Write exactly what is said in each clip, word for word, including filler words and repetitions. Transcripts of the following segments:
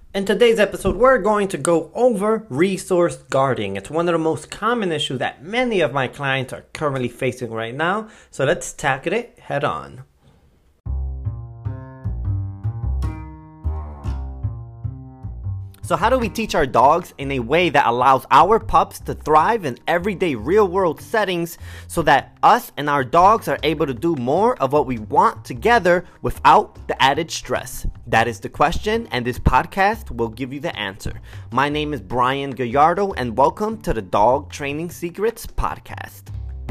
In today's episode, we're going to go over resource guarding. It's one of the most common issues that many of my clients are currently facing right now. So let's tackle it head on. So how do we teach our dogs in a way that allows our pups to thrive in everyday real-world settings so that us and our dogs are able to do more of what we want together without the added stress? That is the question, and this podcast will give you the answer. My name is Brian Gallardo, and welcome to the Dog Training Secrets Podcast.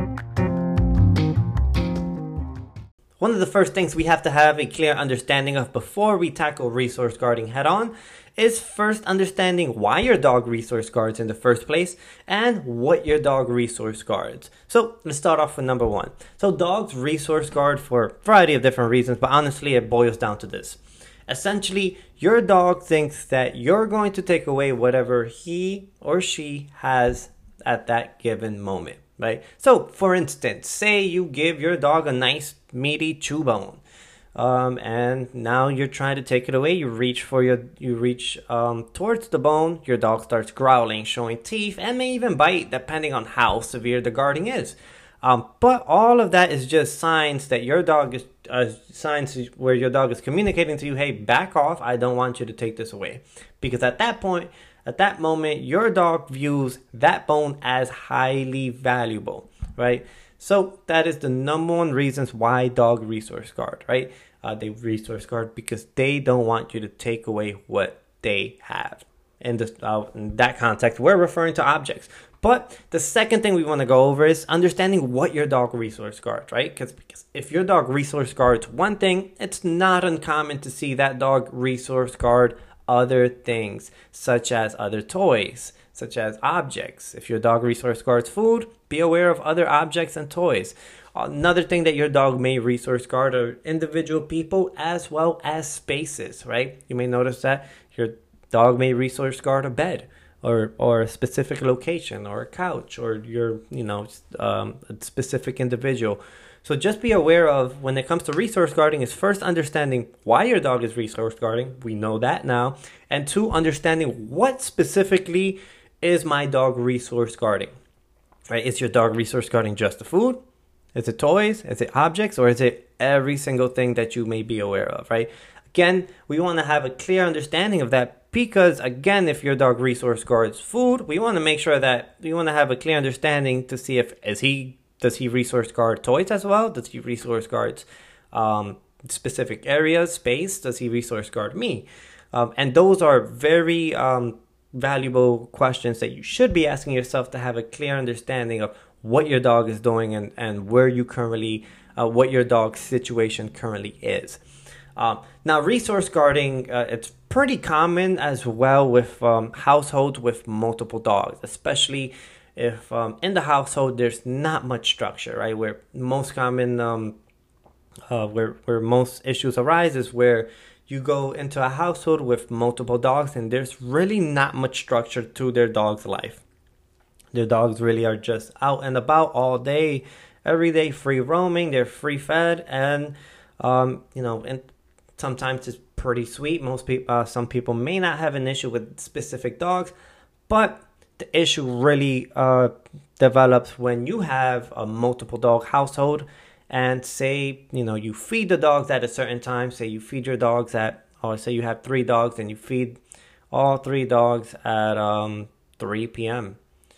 One of the first things we have to have a clear understanding of before we tackle resource guarding head on is first understanding why your dog resource guards in the first place and what your dog resource guards. So let's start off with number one. So dogs resource guard for a variety of different reasons, but honestly it boils down to this. Essentially, your dog thinks that you're going to take away whatever he or she has at that given moment, right? So for instance, say you give your dog a nice meaty chew bone. Um, and now you're trying to take it away. You reach for your, you reach um, towards the bone. Your dog starts growling, showing teeth, and may even bite, depending on how severe the guarding is. Um, but all of that is just signs that your dog is uh, signs where your dog is communicating to you, "Hey, back off! I don't want you to take this away." Because at that point, at that moment, your dog views that bone as highly valuable, right? So that is the number one reasons why dog resource guard, right? Uh, they resource guard because they don't want you to take away what they have. In, this, uh, in that context, we're referring to objects. But the second thing we want to go over is understanding what your dog resource guards, right? Because because if your dog resource guards one thing, it's not uncommon to see that dog resource guard other things, such as other toys, such as objects. If your dog resource guards food, be aware of other objects and toys. Another thing that your dog may resource guard are individual people as well as spaces, right? You may notice that your dog may resource guard a bed or or a specific location or a couch or your, you know, um, a specific individual. So just be aware of, when it comes to resource guarding, is first understanding why your dog is resource guarding. We know that now. And two, understanding what specifically is my dog resource guarding, right? Is your dog resource guarding just the food? Is it toys? Is it objects? Or is it every single thing that you may be aware of, right? Again, we want to have a clear understanding of that because, again, if your dog resource guards food, we want to make sure that we want to have a clear understanding to see if is he does he resource guard toys as well? Does he resource guard um, specific areas, space? Does he resource guard me? Um, and those are very um, valuable questions that you should be asking yourself to have a clear understanding of what your dog is doing and, and where you currently, uh, what your dog's situation currently is. Um, now, resource guarding, uh, it's pretty common as well with um, households with multiple dogs, especially if um, in the household there's not much structure, right? Where most common, um, uh, where, where most issues arise is where you go into a household with multiple dogs and there's really not much structure to their dog's life. Their dogs really are just out and about all day, every day, free roaming. They're free fed, and um, you know, and sometimes it's pretty sweet. Most people, uh, some people may not have an issue with specific dogs, but the issue really uh, develops when you have a multiple dog household. And say, you know, you feed the dogs at a certain time. Say you feed your dogs at, or say you have three dogs and you feed all three dogs at um, three p.m.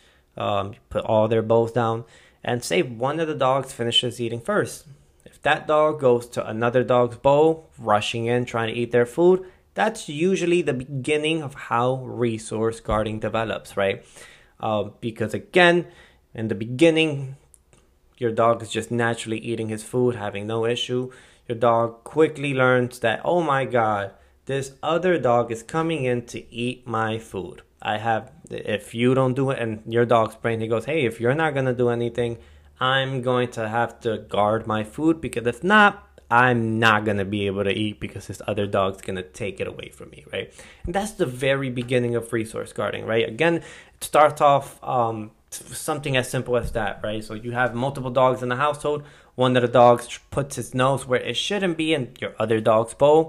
Um, you put all their bowls down, and say one of the dogs finishes eating first. If that dog goes to another dog's bowl, rushing in, trying to eat their food, that's usually the beginning of how resource guarding develops, right? Uh, because again, in the beginning, your dog is just naturally eating his food, having no issue. Your dog quickly learns that, oh my God, this other dog is coming in to eat my food. I have, if you don't do it, and your dog's brain, he goes, hey, if you're not going to do anything, I'm going to have to guard my food, because if not, I'm not going to be able to eat because this other dog's going to take it away from me, right? And that's the very beginning of resource guarding, right? Again, it starts off um, something as simple as that, right? So you have multiple dogs in the household. One of the dogs puts his nose where it shouldn't be in your other dog's bowl.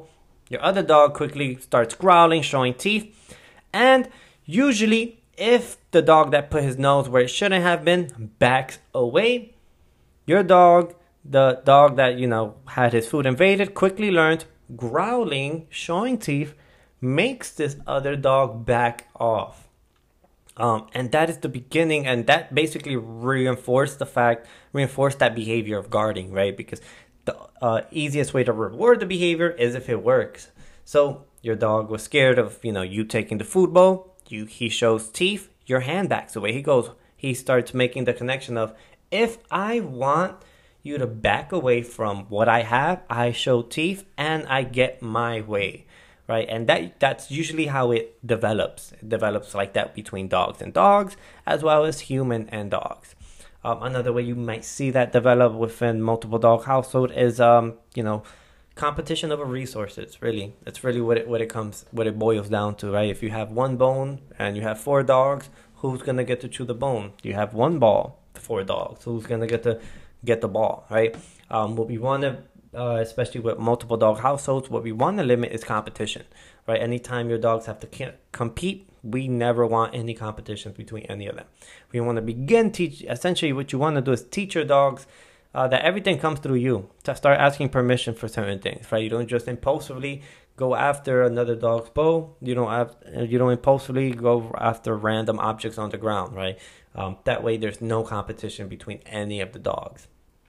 Your other dog quickly starts growling, showing teeth. And usually, if the dog that put his nose where it shouldn't have been backs away, your dog, the dog that, you know, had his food invaded, quickly learned growling, showing teeth, makes this other dog back off. Um, and that is the beginning, and that basically reinforced the fact, reinforced that behavior of guarding, right? Because the uh, easiest way to reward the behavior is if it works. So your dog was scared of, you know, you taking the food bowl, you he shows teeth, your hand backs away. He goes, he starts making the connection of, if I want you to back away from what I have, I show teeth and I get my way. Right, and that that's usually how it develops. It develops like that between dogs and dogs, as well as human and dogs. Um, another way you might see that develop within multiple dog household is, um, you know, competition over resources. Really, it's really what it what it comes what it boils down to, right? If you have one bone and you have four dogs, who's gonna get to chew the bone? You have one ball, four dogs. Who's gonna get to get the ball, right? Um, what we want to Uh, especially with multiple dog households, what we want to limit is competition, right? Anytime your dogs have to compete, we never want any competition between any of them. We want to begin teach. Essentially, what you want to do is teach your dogs uh, that everything comes through you. To start asking permission for certain things, right? You don't just impulsively go after another dog's bowl. You don't have. You don't impulsively go after random objects on the ground, right? Um, that way, there's no competition between any of the dogs.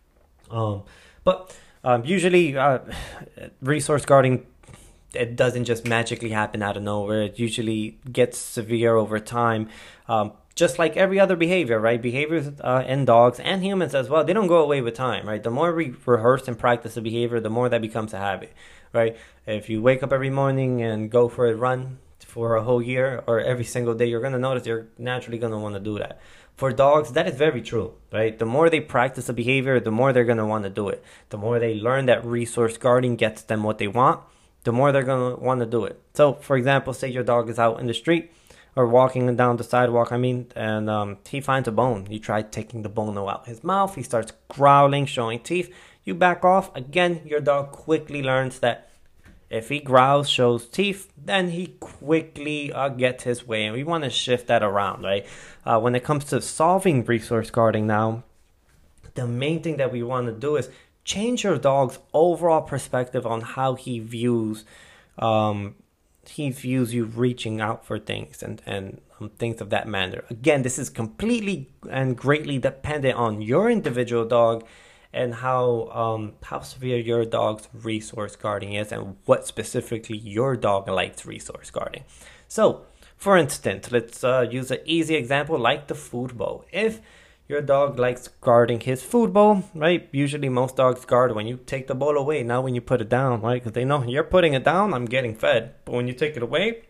Um, but Um, usually, uh, resource guarding, it doesn't just magically happen out of nowhere. It usually gets severe over time, um, just like every other behavior, right? Behaviors uh, in dogs and humans as well, they don't go away with time, right? The more we rehearse and practice a behavior, the more that becomes a habit, right? If you wake up every morning and go for a run for a whole year or every single day, you're going to notice you're naturally going to want to do that. For dogs, that is very true, right? The more they practice a behavior, the more they're going to want to do it. The more they learn that resource guarding gets them what they want, the more they're going to want to do it. So, for example, say your dog is out in the street or walking down the sidewalk, I mean, and um, he finds a bone. You try taking the bone out his mouth. He starts growling, showing teeth. You back off. Again, your dog quickly learns that if he growls, shows teeth, then he quickly uh, gets his way. And we want to shift that around, right? Uh, when it comes to solving resource guarding now, the main thing that we want to do is change your dog's overall perspective on how he views um, he views you reaching out for things and, and um, things of that manner. Again, this is completely and greatly dependent on your individual dog and how um, how severe your dog's resource guarding is and what specifically your dog likes resource guarding. So, for instance, let's uh, use an easy example like the food bowl. If your dog likes guarding his food bowl, right? Usually most dogs guard when you take the bowl away, not when you put it down, right? Because they know you're putting it down, I'm getting fed. But when you take it away,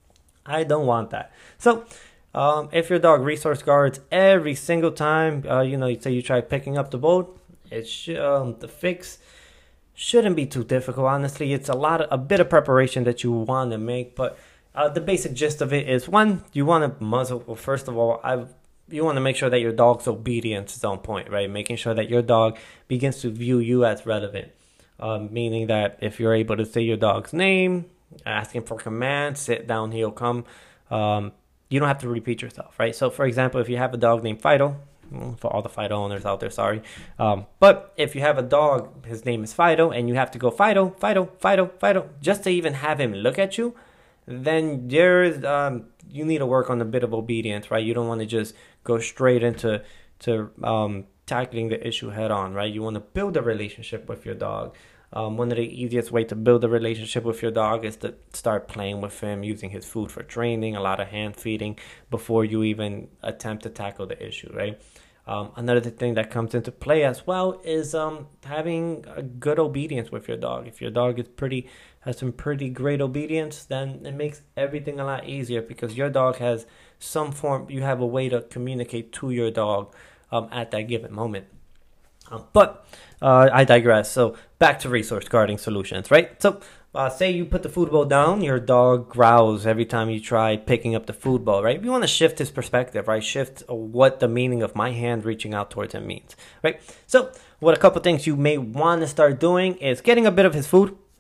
I don't want that. So, um, if your dog resource guards every single time, uh, you know, you say you try picking up the bowl, it sh- um, the fix shouldn't be too difficult. Honestly, it's a lot of, a bit of preparation that you want to make, but uh, the basic gist of it is, one, you want to muzzle. Well, first of all, I you want to make sure that your dog's obedience is on point, right? Making sure that your dog begins to view you as relevant, um, meaning that if you're able to say your dog's name, asking for commands, sit down, he'll come. Um, you don't have to repeat yourself, right? So, for example, if you have a dog named Fido, for all the Fido owners out there, sorry. Um, but if you have a dog, his name is Fido, and you have to go Fido, Fido, Fido, Fido, just to even have him look at you, then there's um, you need to work on a bit of obedience, right? You don't want to just go straight into to um, tackling the issue head on, right? You want to build a relationship with your dog. Um, one of the easiest way to build a relationship with your dog is to start playing with him, using his food for training, a lot of hand feeding before you even attempt to tackle the issue, right? Um, another thing that comes into play as well is um, having a good obedience with your dog. If your dog is pretty has some pretty great obedience, then it makes everything a lot easier because your dog has some form. You have a way to communicate to your dog um, at that given moment. Um, but uh, I digress. So back to resource guarding solutions, right? So uh, say you put the food bowl down, your dog growls every time you try picking up the food bowl, right? You want to shift his perspective, right? Shift what the meaning of my hand reaching out towards him means, right? So what a couple things you may want to start doing is getting a bit of his food,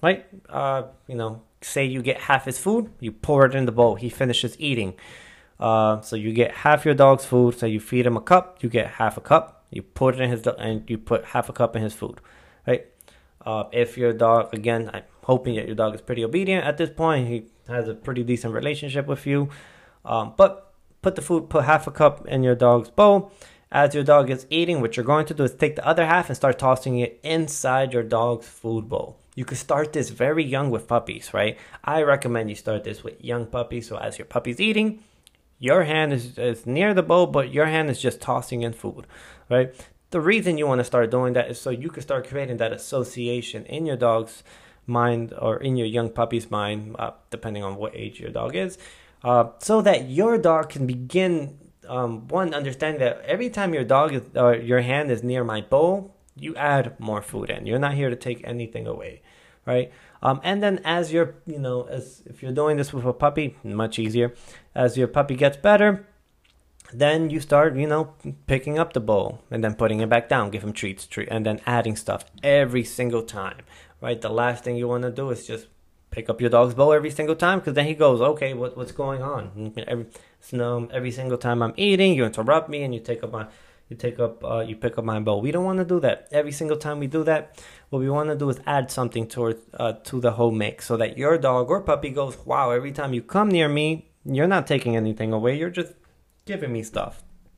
right? Uh, you know, say you get half his food, you pour it in the bowl, he finishes eating. Uh, so you get half your dog's food, so you feed him a cup, you get half a cup, you put it in his, and you put half a cup in his food, right? Uh, if your dog, again, I'm hoping that your dog is pretty obedient at this point, he has a pretty decent relationship with you, um, but put the food, put half a cup in your dog's bowl. As your dog is eating, what you're going to do is take the other half and start tossing it inside your dog's food bowl. You could start this very young with puppies, right? I recommend you start this with young puppies, so as your puppy's eating, your hand is, is near the bowl, but your hand is just tossing in food, right? The reason you want to start doing that is so you can start creating that association in your dog's mind or in your young puppy's mind, uh, depending on what age your dog is, uh, so that your dog can begin, um, one, understand that every time your dog is, or uh, your hand is near my bowl, you add more food in. You're not here to take anything away, right? Um, and then as you're, you know, as if you're doing this with a puppy, much easier. As your puppy gets better, then you start, you know, picking up the bowl and then putting it back down, give him treats, treat, and then adding stuff every single time, right? The last thing you want to do is just pick up your dog's bowl every single time, because then he goes, okay, what, what's going on? Every, so every single time I'm eating, you interrupt me and you take up my, you take up, uh, you pick up my bowl. We don't want to do that. Every single time we do that, what we want to do is add something towards, uh, to the whole mix, so that your dog or puppy goes, wow, every time you come near me, you're not taking anything away. You're just giving me stuff.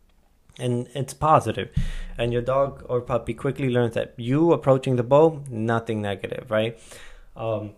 And it's positive. And your dog or puppy quickly learns that you approaching the bowl, nothing negative, right? Um,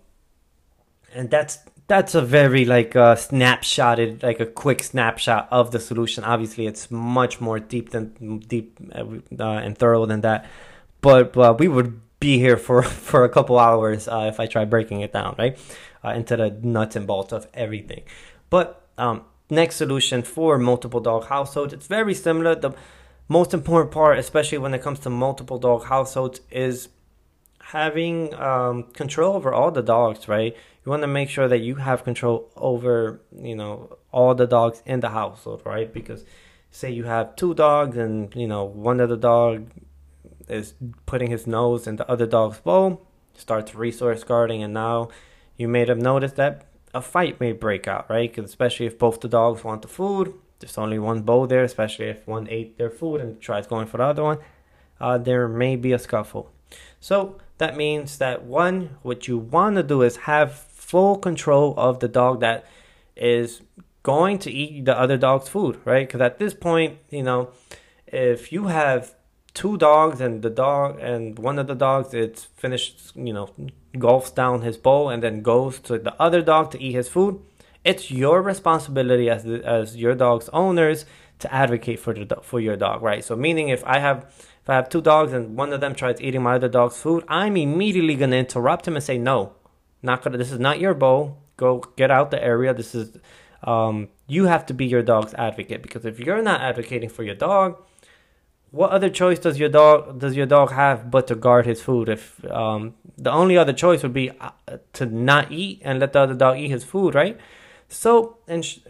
and that's that's a very like uh, snapshotted, like a quick snapshot of the solution. Obviously, it's much more deep than deep uh, and thorough than that. But uh, we would be here for, for a couple hours uh, if I try breaking it down, right? Uh, into the nuts and bolts of everything. But um, next solution for multiple dog households, it's very similar. The most important part, especially when it comes to multiple dog households, is having um, control over all the dogs, right? You want to make sure that you have control over, you know, all the dogs in the household, right? Because say you have two dogs and, you know, one of the dog is putting his nose in the other dog's bowl, starts resource guarding, and now you made him notice that a fight may break out, right? Because especially if both the dogs want the food, there's only one bowl there, especially if one ate their food and tries going for the other one, uh, there may be a scuffle. So that means that one, what you want to do is have full control of the dog that is going to eat the other dog's food, right? Because at this point, you know, if you have two dogs and the dog and one of the dogs, it's finished, you know, gulps down his bowl and then goes to the other dog to eat his food, it's your responsibility as the, as your dog's owners to advocate for the for your dog, right? So meaning if I have if I have two dogs and one of them tries eating my other dog's food, I'm immediately gonna interrupt him and say, no, not gonna. This is not your bowl. Go get out the area. This is um, you have to be your dog's advocate, because if you're not advocating for your dog, what other choice does your dog does your dog have but to guard his food? If um, the only other choice would be uh, to not eat and let the other dog eat his food, right? So, in sh-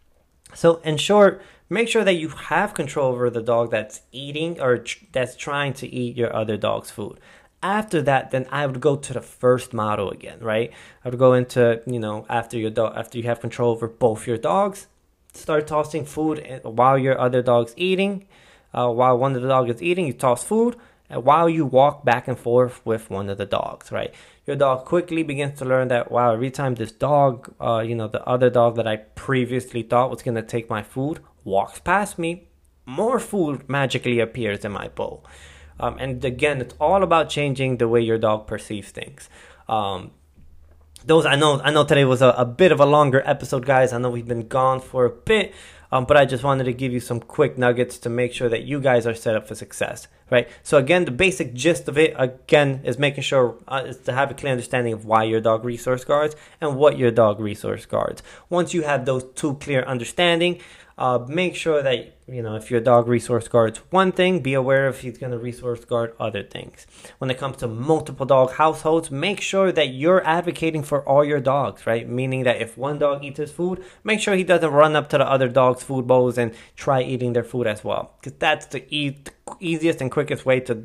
so in short, make sure that you have control over the dog that's eating or tr- that's trying to eat your other dog's food. After that, then I would go to the first model again, right? I would go into, you know, after your dog, after you have control over both your dogs, start tossing food while your other dog's eating. Uh, while one of the dogs is eating, you toss food, and while you walk back and forth with one of the dogs, right? Your dog quickly begins to learn that, wow, every time this dog, uh, you know, the other dog that I previously thought was going to take my food walks past me, more food magically appears in my bowl. Um, and again, it's all about changing the way your dog perceives things. Um, those I know, I know today was a, a bit of a longer episode, guys. I know we've been gone for a bit. Um, but I just wanted to give you some quick nuggets to make sure that you guys are set up for success, right? So again, the basic gist of it, again, is making sure uh, is to have a clear understanding of why your dog resource guards and what your dog resource guards. Once you have those two clear understanding, uh, make sure that, you know, if your dog resource guards one thing, be aware if he's going to resource guard other things. When it comes to multiple dog households, make sure that you're advocating for all your dogs, right? Meaning that if one dog eats his food, make sure he doesn't run up to the other dog's food bowls and try eating their food as well. Because that's the e- easiest and quickest way to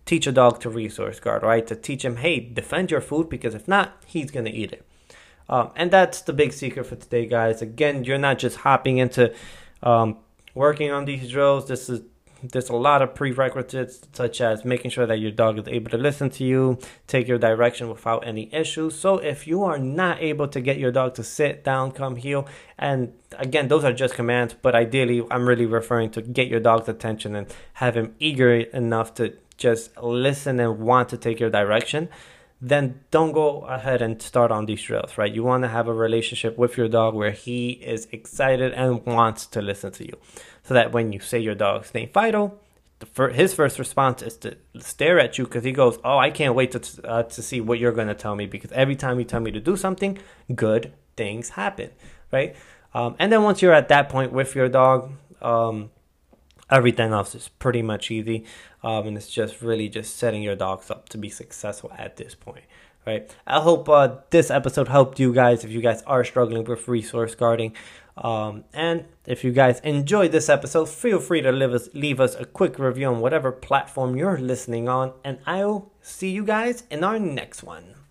teach a dog to resource guard, right? To teach him, hey, defend your food, because if not, he's going to eat it. Um, and that's the big secret for today, guys. Again, you're not just hopping into um, working on these drills. This is There's a lot of prerequisites, such as making sure that your dog is able to listen to you, take your direction without any issues. So if you are not able to get your dog to sit down, come heel, and again, those are just commands, but ideally I'm really referring to get your dog's attention and have him eager enough to just listen and want to take your direction, then don't go ahead and start on these drills, right? You want to have a relationship with your dog where he is excited and wants to listen to you. So that when you say your dog's name Fido, the fir- his first response is to stare at you, because he goes, oh, I can't wait to, uh, to see what you're going to tell me, because every time you tell me to do something, good things happen, right? Um, and then once you're at that point with your dog, um, everything else is pretty much easy, um, and it's just really just setting your dogs up to be successful at this point, right? I hope uh, this episode helped you guys if you guys are struggling with resource guarding. Um, and if you guys enjoyed this episode, feel free to leave us, leave us a quick review on whatever platform you're listening on, and I'll see you guys in our next one.